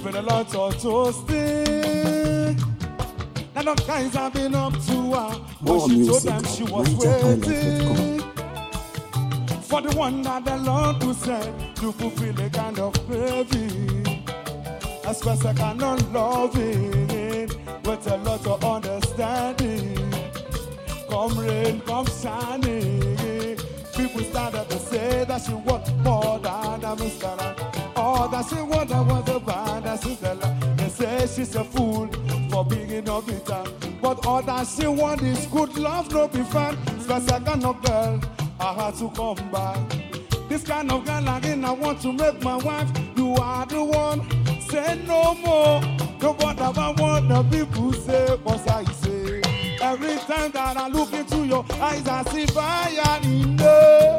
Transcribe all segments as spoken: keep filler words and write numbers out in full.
with a lot of toasting. And the guys have been up to her, but she told them she was waiting for the one that the Lord who said to fulfill a kind of craving, a special kind of loving with a lot of understanding. Come rain, come shining. People started to say that she was more than a mister. Oh, that she was a was a bad as they say she's a fool for being innovator. But all that she want is good love, no be fun. Special kind of girl, I had to come back. This kind of girl again, I want to make my wife. You are the one, say no more. No whatever what the people say, but I say. Every time that I look into your eyes, I see fire in there.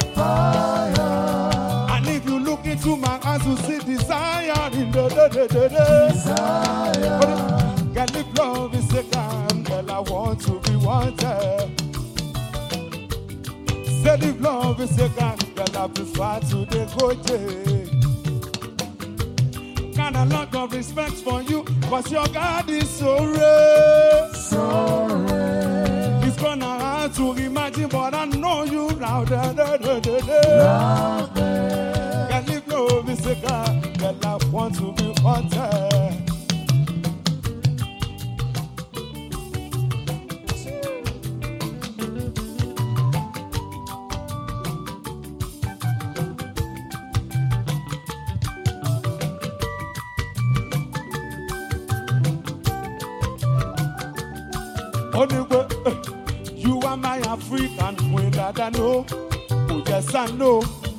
Fire. And if you look into my eyes, you see desire in the de, de, de, de. Desire. Girl, if love is a gun, girl, I want to be wanted. Said if love is a gun, girl, I prefer to negotiate. Got a lot of respect for you, but your God is so rare. So rare. It's gonna hard to imagine, but I know you loud there. Loud there. Girl, if love is a God, girl, I want to be wanted. You are my African queen that I know. Oh yes, I know.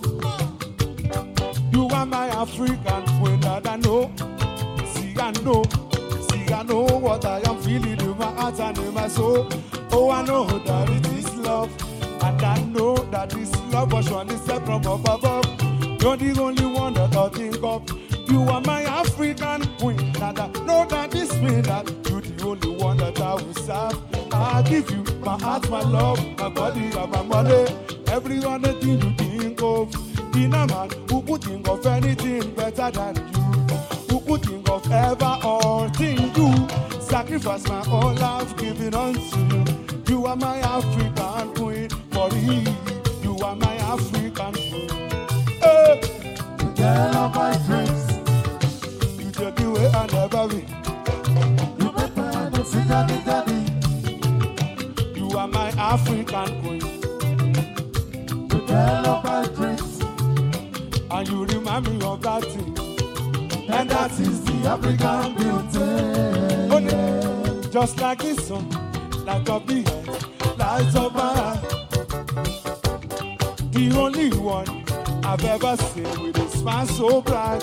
You are my African queen that I know. See, I know. See, I know what I am feeling in my heart and in my soul. Oh, I know that it is love. And I know that this love was surely set from up above. You're the only one that I think of. You are my African queen that I know that this means that you're the only one that I will serve. I give you my heart, my love, my body, and my money. Every other thing you think of. In a man who could think of anything better than you. Who could think of ever or think you. Sacrifice my whole life, giving unto you. You are my African queen, for real. You are my African queen. Hey. The girl of my dreams. You take away and never be. You make my head and sing daddy, daddy. You are my African queen, the girl of my dreams, and you remind me of that thing, and that is the African beauty. Only, just like the sun, like a bee, lights up my eye. The only one I've ever seen with a smile so bright.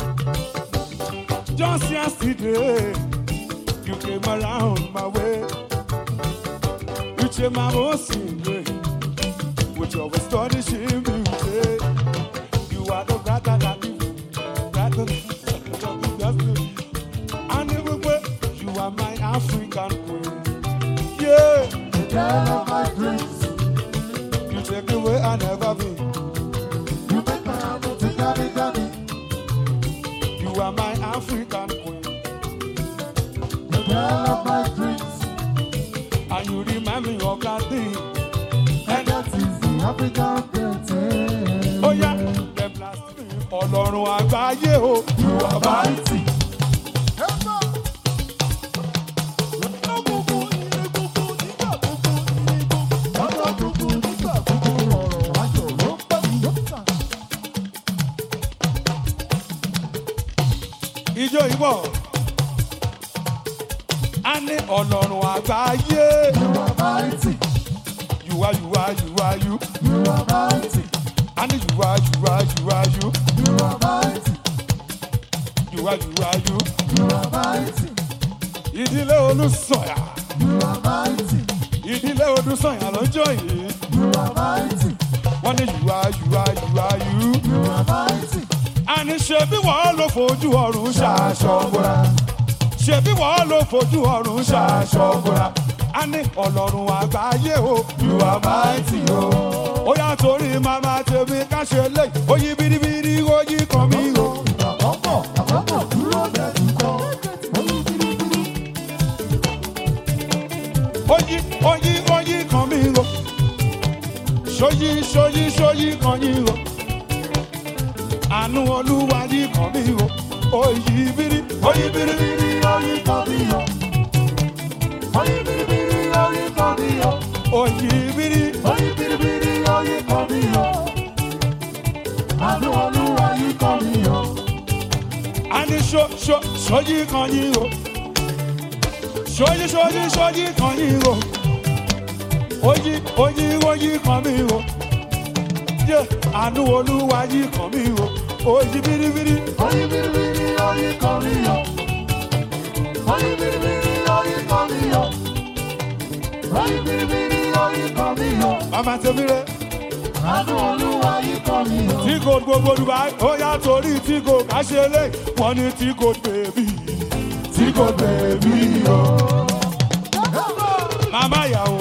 Just yesterday, you came around my way. My most with your astonishing beauty. You are the brother that you brother and everywhere you are my African queen. Yeah, the girl of my dreams. You take away and never be. You make my heart to daddy, daddy. You are my African queen. The girl of my dreams. And you remind me of that thing, and that is the African beauty. Oh yeah, the plastic. Ọlọ́run àgbáyé o, you are mighty. Ijó ìbọ̀. Ani Ọlọ́run àgbáyé. You are mighty. You are, you are, you are, you. You are mighty. Ani you are, you are, you are, you. You are mighty. You are, you are, you. You are mighty. Ìdílé Olúsọ̀yà. You are mighty. Ìdílé Olúsọ̀yà lọ́jọ́ yìí. You are mighty. Wọ́n ní you are, you are, you are, you. You are mighty. Ani ṣe bí wọ́n lọ fojú ọ̀run ṣaṣọ bora. Ṣebí wọ́n ló fojú ọ̀run ṣaṣọ bora. A ní Ọlọ́run àgbáyé o, you are mighty o. Ó yá torí màmá tèmi ká ṣe lé, ó yí biribiri, ó yí kan mí o. Àkọ́kọ́ àkọ́kọ́ dúró bẹ́ẹ̀. ṣoyí ṣoyí ṣoyí kan yín o àánú olúwa yìí kan mí o oyí bírí oyí bírí bírí oyí kan mí o oyí bírí bírí oyí kan mí o oyí bírí oyí bírí bírí oyí kan mí o àánú olúwa yìí kan mí o àní ṣo ṣo ṣoyí kan yín o ṣoyí ṣoyí ṣoyí kan yín o oyí oyí oyí kan mí o yé àánú olúwa yìí kan mí o oyí biribiri oyí biribiri oyí kan mí o oyí biribiri oyí kan mí o oyí biribiri oyí kan mí o mama tèmire àánú olúwa yìí kan mí o. tí kò gbogbo Dubai ó yá torí tí kò ká ṣe lé wọn ní tí kò bèbí tí kò bèbí o mama yàwó.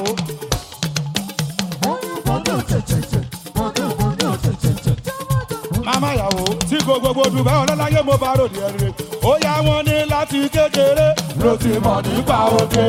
Mama yàwó tí kò gbogbo Dubai ọlọ́láyé mo bá ròdì ẹ̀rẹ̀ ó yá wọn ní láti kékeré ló ti mọ̀ nípa òkè.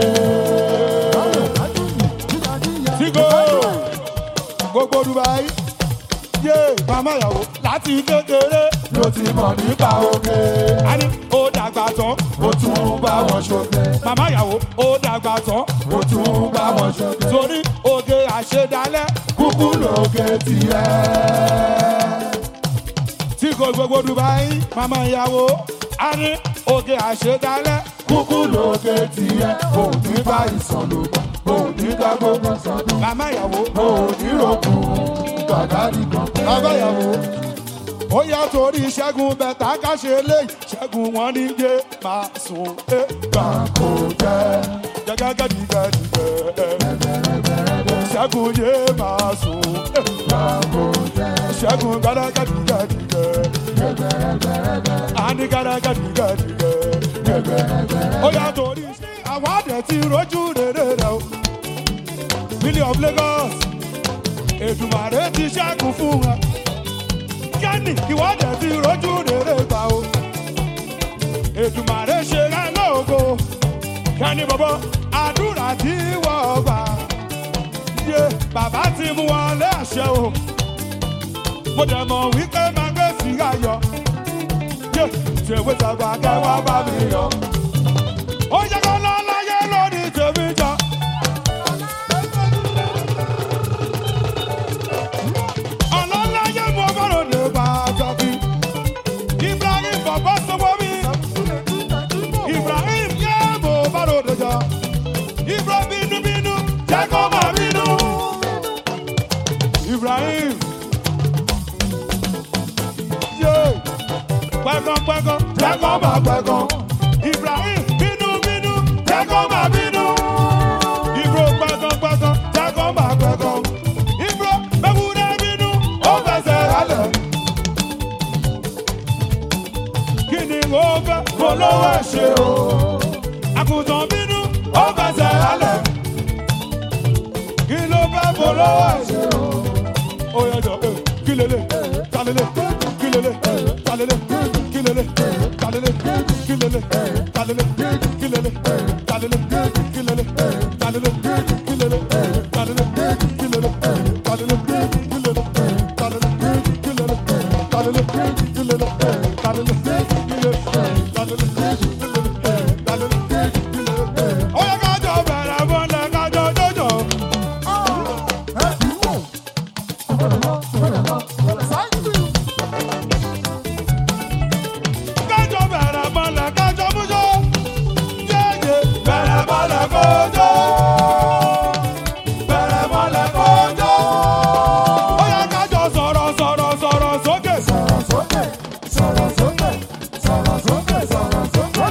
Tí kò gbogbo Dubai yé mama yàwó láti kékeré ló ti mọ̀ nípa òkè. A ní ó dàgbà tán ó tún bá wọn ṣoge. Mama yàwó ó dàgbà tán ó tún bá wọn ṣoge. Torí oge àṣedálẹ̀ kúkú lóge tiẹ̀. Tí kò gbogbo Dubai mama ìyàwó a ní oge àṣedálẹ̀ kúkú lóge tiẹ̀ òní bá ìsọ̀lùbọ̀ òní ká gbogbo sọdún mama ìyàwó òní rògùn gàgàrí kan. Mama ìyàwó ó yá torí ṣẹ́gun bẹ̀tà ká ṣe léyìí ṣẹ́gun wọn ní yé máa sùn é gbà kó jẹ́ jẹ́gẹ́gẹ́dìgẹ́dìgẹ́ ṣẹ́gun yé máa sùn é gbà kó jẹ́ ṣẹ́gun gàdàgàdìgẹ́dìgẹ́ àní gàdàgàdìgẹ́dìgẹ́ ó yá torí àwọn àdẹ̀ ti rojú rere rẹ̀ o Million of Lagos Èdùmàrè ti ṣẹ́gun fún wọn kẹ́ni ìwádẹ̀ ti rojú rere gbà o Èdùmàrè ṣe rẹ̀ lógo kẹ́ni bọ̀bọ̀ àdúrà tí wọ́n gbà yé bàbá ti mú wọn lé àṣẹ o mo dẹ̀ mọ̀ wípé máa gbé sí ayọ̀ yé tèwé tàgbà kẹwàá bá mi yọ ó yẹ kó lọ láyé lórí tèmi jọ. Ọlọ́láyé mo bọ̀rọ̀ lè bá a jọ bí Ibrahim bọ̀bọ̀ sọ́wọ́ mi Ibrahim yé mo bọ̀rọ̀ lè jọ Ibrahim bínú bínú jẹ́ kó máa bínú Ibrahim yé pẹ́gàn pẹ́gàn jẹ́ kó máa pẹ́gàn Ibrahim bínú bínú jẹ́ kó máa bínú Ibro pẹ́gàn pẹ́gàn jẹ́ kó máa pẹ́gàn Ibro bẹ́wúrẹ́ bínú ó fẹsẹ̀ rálẹ̀ kí ni ó fẹ́ polówó ṣe o àgùntàn bínú ó fẹsẹ̀ rálẹ̀ kí ló fẹ́ polówó ṣe o ó yẹ jọ kí lélẹ̀ talélẹ̀ kí lélẹ̀ talélẹ̀ kí lélẹ̀ talélẹ̀ kí lélẹ̀ talélẹ̀ kí lélẹ̀ talélẹ̀ kí lélẹ̀ talélẹ̀ kí lélẹ̀ talélẹ̀ kí lélẹ̀ talélẹ̀ kí lélẹ̀ talélẹ̀ kí lélẹ̀ talélẹ̀ kí lélẹ̀ talélẹ̀ kí lélẹ̀ ó yẹ kájọ bẹ̀rẹ̀ mọ́lẹ̀ kájọ jọjọ. Kájọ bẹ̀rẹ̀ mọ́lẹ̀ kájọ mújọ yéye bẹ̀rẹ̀ mọ́lẹ̀ kójọ bẹ̀rẹ̀ mọ́lẹ̀ kójọ. Ó yẹ kájọ sọ̀rọ̀ sọ̀rọ̀ sọ̀rọ̀ sókè sọ̀rọ̀ sókè sọ̀rọ̀ sókè sọ̀rọ̀ sókè sọ̀rọ̀ sókè.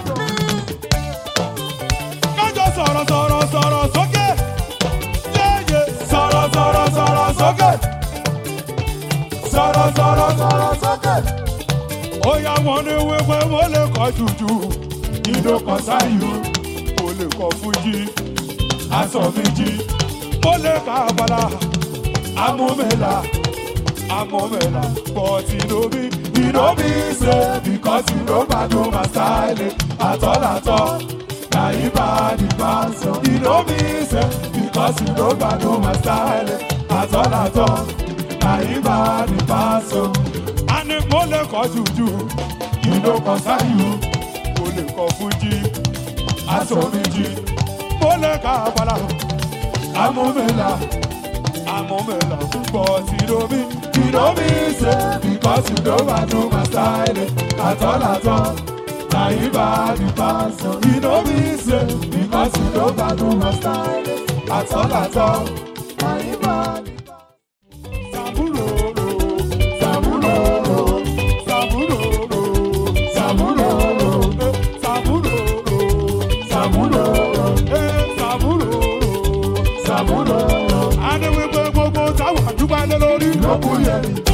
Kájọ sọ̀rọ̀ sọ̀rọ̀ sọ̀rọ̀ sókè yéye sọ̀rọ̀ sọ̀rọ̀ sọ̀rọ̀ sókè sọ̀rọ̀ sọ̀rọ̀ sọ̀rọ̀ sókè. Ó yá wọn ní wípé mo lè kọ́ jùjú ìdó kan sáyù mo lè kọ́ fújì aṣọ méjì mo lè ka àbàlà amúmẹ́là amúmẹ́là but you know me you know me say because you know my know my style at all at all na you bad the pass you know me say because you know my know my style at all at all. Naiba the paso. And if Mole cause you do, you know concern you. Mole call Fuji, Asomiji, Mole Kabala, Amomela, Amomela. But you know me, you know me, say, because you know I do my style. At all, at all. Naiba the paso. You know me, say, because you know I do my style. At all, at all. Naiba the paso. Sabuloro, Sabuloro, Sabuloro, Sabuloro, Sabuloro, Sabuloro, eh, Sabuloro, Sabuloro. And we go go go Sawa, you buy the lorry, no boy.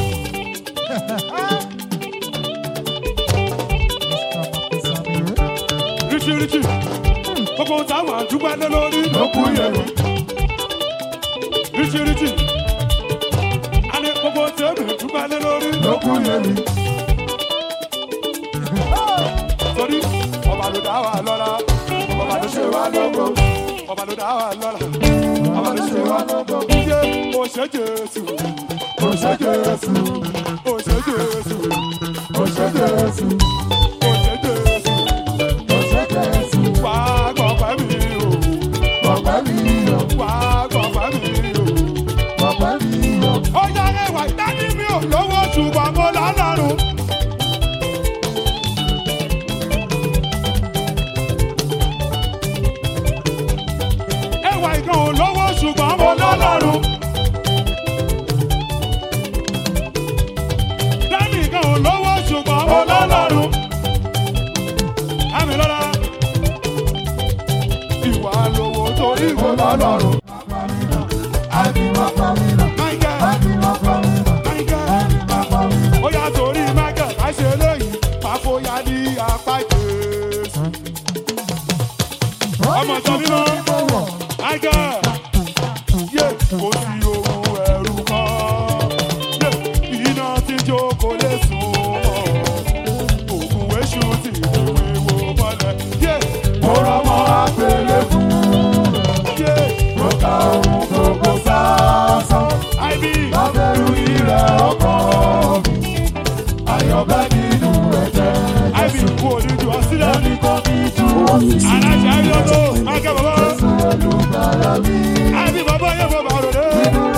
Richie, Richie, go go Sawa, you buy the lorry, no boy. Richie, Richie. Gbogbo tèmi dúpẹ́ lé lórí lókun yẹmi. Torí ọba ló dá wa lọ́lá, ọba ló ṣe wá lógo, ọba ló dá wa lọ́lá, ọba ló ṣe wá lógo. Ṣé o ṣe Jésù? O ṣe Jésù? O ṣe Jésù? O ṣe Jésù? O ṣe Jésù? O ṣe Jésù? Wà á gbọ̀pẹ́ mi o, gbọ̀pẹ́ mi o, wà á gbọ̀pẹ́ mi o, gbọ̀pẹ́ mi o. Ó yára ẹwà ìdání mi ò lówó ṣùgbọ́n mo lọ́lọ́run. Ẹwà ìkan ò lówó ṣùgbọ́n mo lọ́lọ́run. Dání ìkan ò lówó ṣùgbọ́n mo lọ́lọ́run. Àmì lọ́la. Ìwà lówó torí mo lọ́lọ́run. Àbí wọ́n pa mí lọ. Àbí wọ́n pa mí lọ. Àbí wọ́n pa mí lọ. Ó yá torí Michael ká ṣe léyìí, pàfóyá ní apá Jésù. Ọmọ tó mímọ́, Michael, yé kò sí ohun ẹ̀rù kan. Yé iná tí jókòó lè sùn mọ́. Ògùn èṣù ti wíwo mọ́lẹ̀. Yé mo rọ́mọ àgbélébùú. Yé mo ka ohun gbogbo sásán. Àìbí lábẹ́rù ilẹ̀ ọkàn mi. Ayọ̀bẹ nínú ẹ̀jẹ̀ Jésù. Àìbí kú oníjú ọsílẹ̀. Ẹni kan ní ju òṣìṣẹ́. Aláṣẹ ayọ́dọ̀, Michael bàbá. Jésù olùgbàlà mi. Àìbí bàbá yẹ bàbá rẹ̀.